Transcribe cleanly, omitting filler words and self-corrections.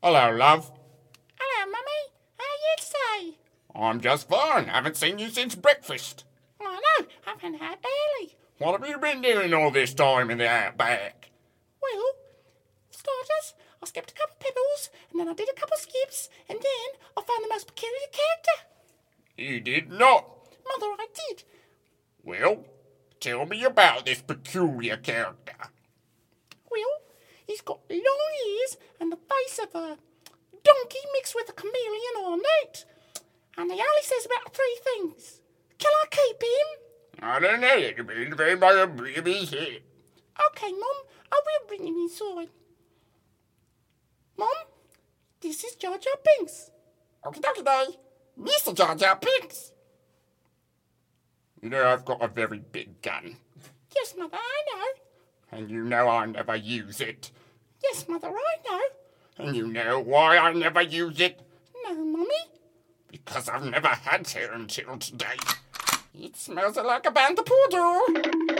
Hello, love. Hello, Mummy. How are you today? I'm just fine. Haven't seen you since breakfast. I know, I ran out early. What have you been doing all this time in the outback? Well, for starters, I skipped a couple of pebbles, and then I did a couple of skips, and then I found the most peculiar character. You did not. Mother, I did. Well, tell me about this peculiar character. Well, he's got long ears and the face of a donkey mixed with a chameleon or a newt. And he only says about 3 things. Can I keep him? I don't know. It depends very much on his head. Okay, Mum, I will bring him inside. Mum, this is Jar Jar Binks. Okie dokie day. Mr. Jar Jar Binks. You know I've got a very big gun. Yes, Mother, I know. And you know I never use it. Yes, Mother, I know. And you know why I never use it? No, Mummy. Because I've never had it until today. It smells like a panda poodle.